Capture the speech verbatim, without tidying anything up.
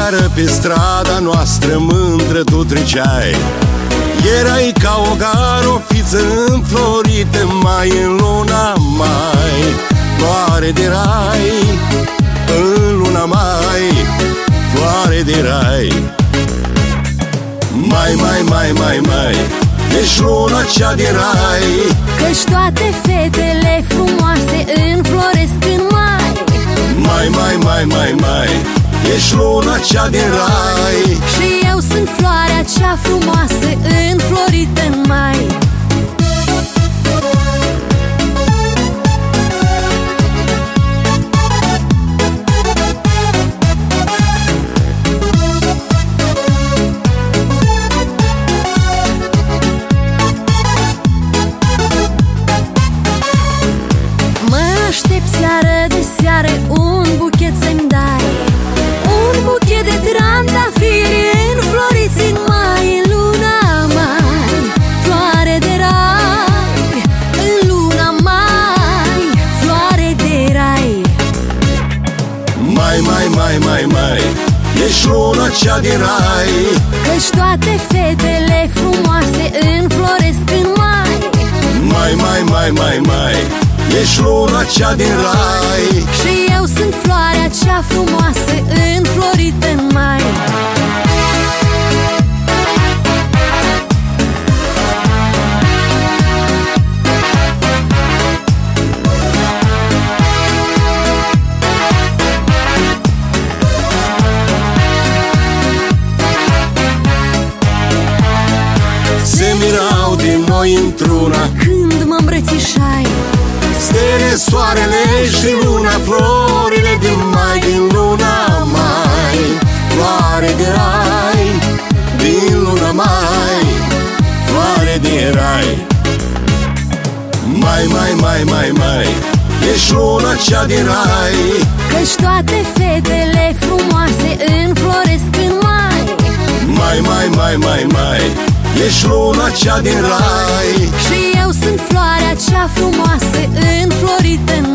seară pe strada noastră mândră tu treceai. Erai ca o garofiță înflorită mai în luna mai. Floare de rai, în luna mai, floare de rai. Mai, mai, mai, mai, mai, ești luna cea de rai. Căci toate fetele frumoase înfloresc în mai. Mai, mai, mai, mai, mai, ești luna cea de rai. Și eu sunt floarea cea frumoasă înflorită în mai. Aștept seară de seară un buchet să-mi dai. Un buchet de trandafiri înfloriți în mai, în luna mai. Floare de rai, în luna mai, floare de rai. Mai, mai, mai, mai, mai, ești luna cea de rai. Căci toate fetele frumoase înfloresc în mai. Mai, mai, mai, mai, mai, ești luna cea din rai. Și eu sunt floarea cea frumoasă înflorită în mai. Se mirau din noi într-una când mă îmbrățișai. Stele, soarele și luna, florile din mai, din luna mai. Floare de rai, din luna mai, floare de rai. Mai, mai, mai, mai, mai, ești luna cea din rai. Căci toate fetele frumoase înfloresc în mai. Mai, mai, mai, mai, mai, ești luna cea din rai. Și eu sunt floarea cea frumoasă înflorită în